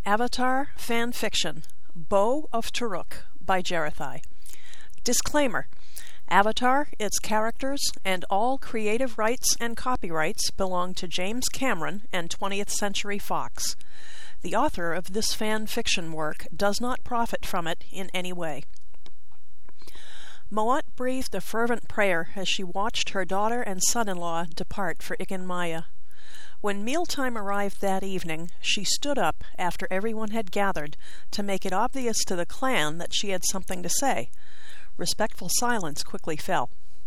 Avatar Fan Fiction, Bow of Turuk by Jerethai. Disclaimer: Avatar, its characters, and all creative rights and copyrights belong to James Cameron and 20th Century Fox. The author of this fan fiction work does not profit from it in any way. Moat breathed a fervent prayer as she watched her daughter and son-in-law depart for Egen Maya. When mealtime arrived that evening, she stood up after everyone had gathered to make it obvious to the clan that she had something to say. Respectful silence quickly fell.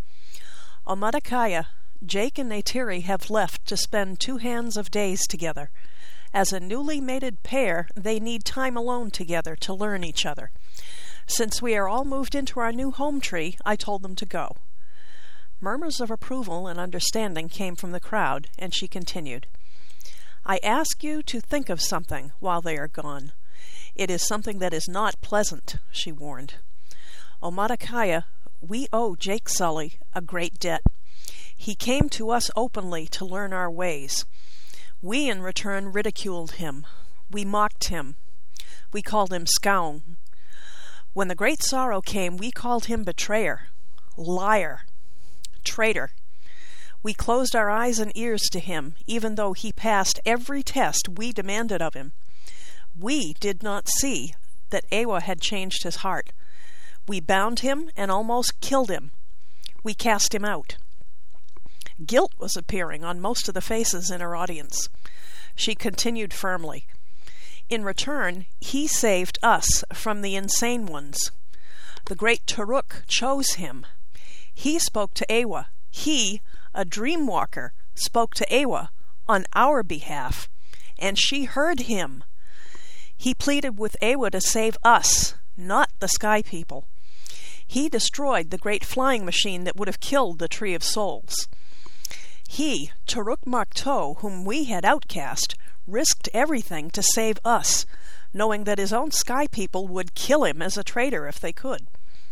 Omadakaya, Jake and Neytiri have left to spend 2 hands of days together. As a newly mated pair, they need time alone together to learn each other. Since we are all moved into our new home tree, I told them to go. Murmurs of approval and understanding came from the crowd, and she continued. I ask you to think of something while they are gone. It is something that is not pleasant, she warned. Omadakaya, we owe Jake Sully a great debt. He came to us openly to learn our ways. We in return ridiculed him. We mocked him. We called him Skaung. When the great sorrow came, we called him betrayer, liar, traitor. We closed our eyes and ears to him, even though he passed every test we demanded of him. We did not see that Eywa had changed his heart. We bound him and almost killed him. We cast him out. Guilt was appearing on most of the faces in her audience. She continued firmly. In return, he saved us from the insane ones. The great Turuk chose him. He spoke to Eywa. He, a dreamwalker, spoke to Eywa on our behalf, and she heard him. He pleaded with Eywa to save us, not the Sky People. He destroyed the great flying machine that would have killed the Tree of Souls. He, Turuk Makto, whom we had outcast, risked everything to save us, knowing that his own Sky People would kill him as a traitor if they could.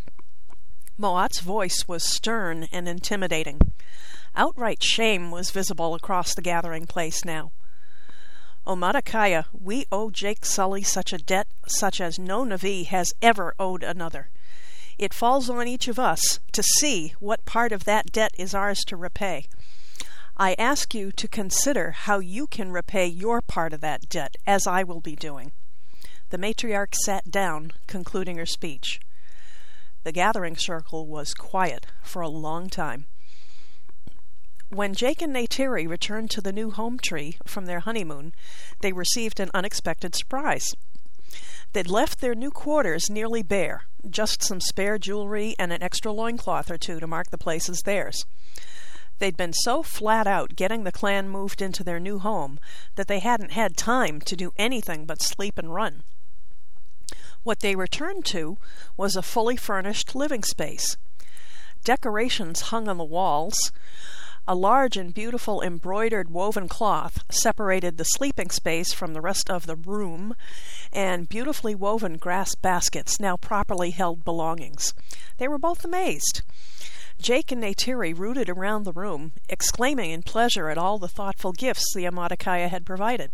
Moat's voice was stern and intimidating. Outright shame was visible across the gathering place now. Omadakaya, we owe Jake Sully such a debt such as no Na'vi has ever owed another. It falls on each of us to see what part of that debt is ours to repay. I ask you to consider how you can repay your part of that debt, as I will be doing. The matriarch sat down, concluding her speech. The gathering circle was quiet for a long time. When Jake and Neytiri returned to the new home tree from their honeymoon, they received an unexpected surprise. They'd left their new quarters nearly bare, just some spare jewelry and an extra loincloth or 2 to mark the place as theirs. They'd been so flat out getting the clan moved into their new home that they hadn't had time to do anything but sleep and run. What they returned to was a fully furnished living space. Decorations hung on the walls. A large and beautiful embroidered woven cloth separated the sleeping space from the rest of the room, and beautifully woven grass baskets now properly held belongings. They were both amazed. Jake and Neytiri rooted around the room, exclaiming in pleasure at all the thoughtful gifts the Omadakaya had provided.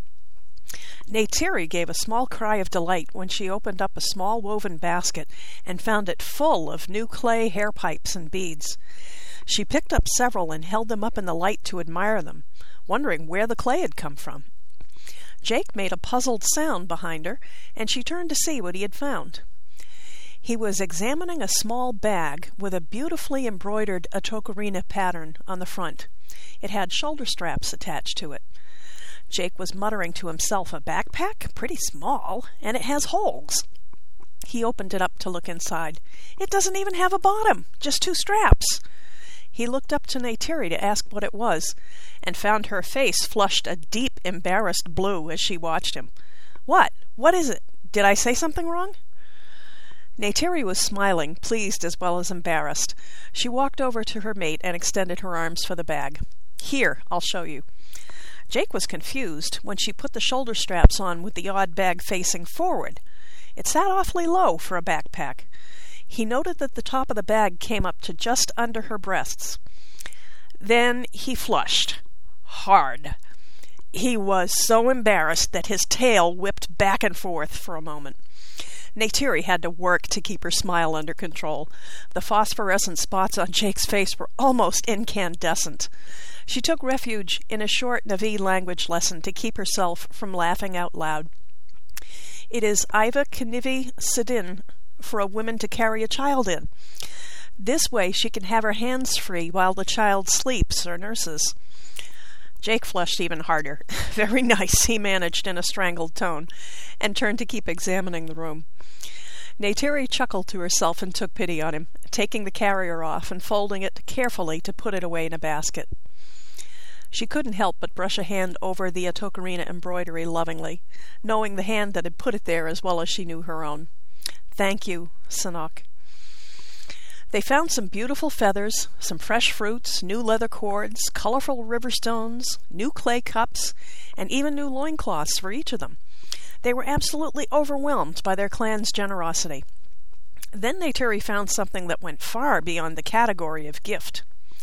Neytiri gave a small cry of delight when she opened up a small woven basket and found it full of new clay hair pipes and beads. She picked up several and held them up in the light to admire them, wondering where the clay had come from. Jake made a puzzled sound behind her, and she turned to see what he had found. He was examining a small bag with a beautifully embroidered Atokarina pattern on the front. It had shoulder straps attached to it. Jake was muttering to himself, a backpack? Pretty small, and it has holes. He opened it up to look inside. It doesn't even have a bottom, just 2 straps. He looked up to Neytiri to ask what it was, and found her face flushed a deep, embarrassed blue as she watched him. What? What is it? Did I say something wrong? Neytiri was smiling, pleased as well as embarrassed. She walked over to her mate and extended her arms for the bag. Here, I'll show you. Jake was confused when she put the shoulder straps on with the odd bag facing forward. It sat awfully low for a backpack. He noted that the top of the bag came up to just under her breasts. Then he flushed. Hard. He was so embarrassed that his tail whipped back and forth for a moment. Neytiri had to work to keep her smile under control. The phosphorescent spots on Jake's face were almost incandescent. She took refuge in a short Na'vi language lesson to keep herself from laughing out loud. It is Iva Knivi Sidin for a woman to carry a child in. This way she can have her hands free while the child sleeps or nurses. Jake flushed even harder. Very nice, he managed in a strangled tone, and turned to keep examining the room. Neytiri chuckled to herself and took pity on him, taking the carrier off and folding it carefully to put it away in a basket. She couldn't help but brush a hand over the Atokarina embroidery lovingly, knowing the hand that had put it there as well as she knew her own. "Thank you, Sanok." They found some beautiful feathers, some fresh fruits, new leather cords, colorful river stones, new clay cups, and even new loincloths for each of them. They were absolutely overwhelmed by their clan's generosity. Then Neytiri found something that went far beyond the category of gift.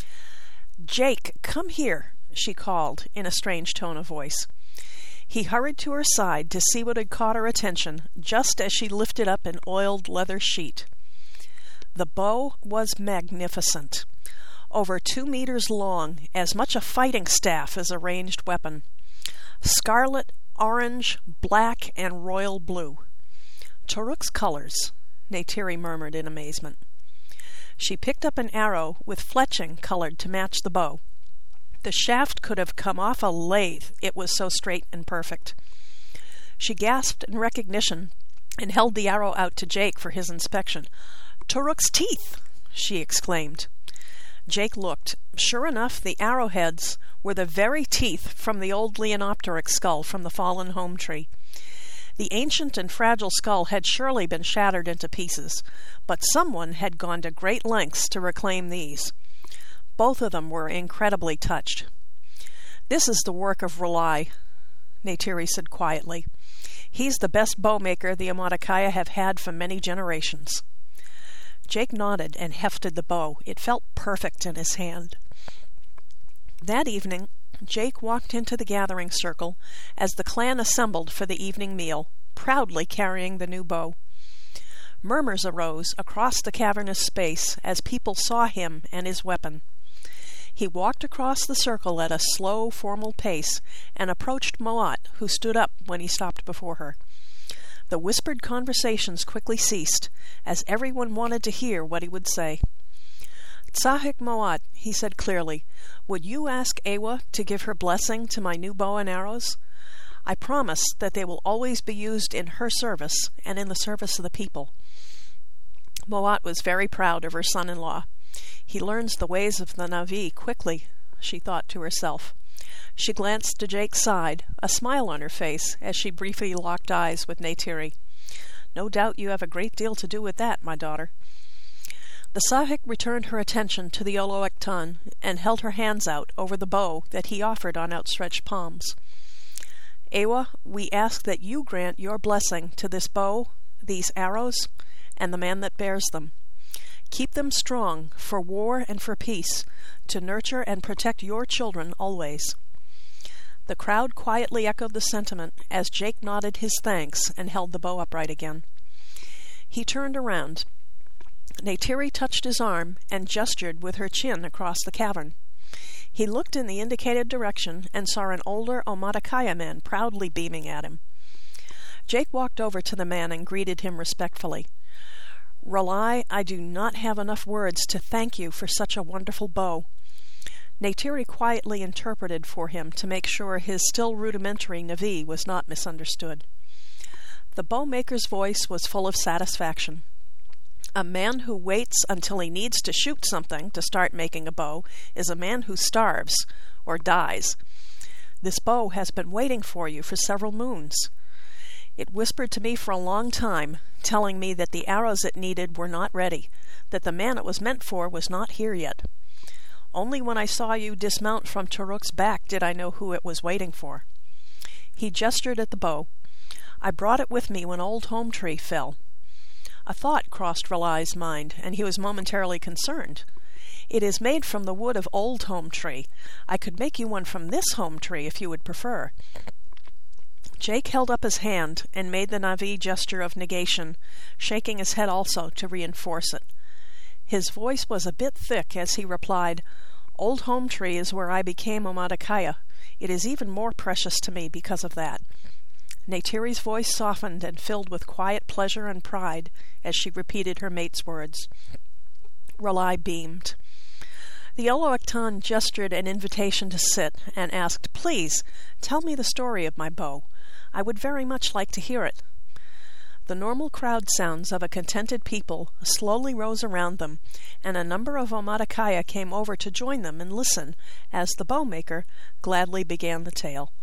"Jake, come here," she called in a strange tone of voice. He hurried to her side to see what had caught her attention just as she lifted up an oiled leather sheet. The bow was magnificent. Over 2 meters long, as much a fighting staff as a ranged weapon. Scarlet, orange, black, and royal blue. "Toruk's colors," Neytiri murmured in amazement. She picked up an arrow with fletching colored to match the bow. The shaft could have come off a lathe, it was so straight and perfect. She gasped in recognition and held the arrow out to Jake for his inspection. "Toruk's teeth!" she exclaimed. Jake looked. Sure enough, the arrowheads were the very teeth from the old Leonopteryx skull from the fallen home tree. The ancient and fragile skull had surely been shattered into pieces, but someone had gone to great lengths to reclaim these. Both of them were incredibly touched. "This is the work of R'lyeh," Neytiri said quietly. "He's the best bowmaker the Amaticaya have had for many generations." Jake nodded and hefted the bow. It felt perfect in his hand. That evening, Jake walked into the gathering circle as the clan assembled for the evening meal, proudly carrying the new bow. Murmurs arose across the cavernous space as people saw him and his weapon. He walked across the circle at a slow, formal pace and approached Moat, who stood up when he stopped before her. The whispered conversations quickly ceased, as everyone wanted to hear what he would say. "Tsahik Moat," he said clearly, "would you ask Ewa to give her blessing to my new bow and arrows? I promise that they will always be used in her service and in the service of the people." Moat was very proud of her son-in-law. He learns the ways of the Na'vi quickly, she thought to herself. She glanced to Jake's side, a smile on her face, as she briefly locked eyes with Neytiri. "No doubt you have a great deal to do with that, my daughter." The Sahik returned her attention to the Olo'ekton and held her hands out over the bow that he offered on outstretched palms. "Ewa, we ask that you grant your blessing to this bow, these arrows, and the man that bears them. Keep them strong for war and for peace, to nurture and protect your children always." The crowd quietly echoed the sentiment as Jake nodded his thanks and held the bow upright again. He turned around. Neytiri touched his arm and gestured with her chin across the cavern. He looked in the indicated direction and saw an older Amaticaya man proudly beaming at him. Jake walked over to the man and greeted him respectfully. "R'lyeh, I do not have enough words to thank you for such a wonderful bow." Neytiri quietly interpreted for him to make sure his still rudimentary Na'vi was not misunderstood. The bowmaker's voice was full of satisfaction. "A man who waits until he needs to shoot something to start making a bow is a man who starves, or dies. This bow has been waiting for you for several moons. It whispered to me for a long time, telling me that the arrows it needed were not ready, that the man it was meant for was not here yet. Only when I saw you dismount from Toruk's back did I know who it was waiting for." He gestured at the bow. "I brought it with me when Old Home Tree fell." A thought crossed R'lyeh's mind, and he was momentarily concerned. It is made from the wood of old home tree. I could make you one from this home tree if you would prefer." Jake held up his hand and made the Na'vi gesture of negation, shaking his head also to reinforce it. His voice was a bit thick as he replied, "Old home tree is where I became a Matakaya. It is even more precious to me because of that." Neytiri's voice softened and filled with quiet pleasure and pride as she repeated her mate's words. R'lyeh beamed. The Olo'okton gestured an invitation to sit and asked, "Please, tell me the story of my bow. I would very much like to hear it." The normal crowd sounds of a contented people slowly rose around them, and a number of Omaticaya came over to join them and listen as the bowmaker gladly began the tale.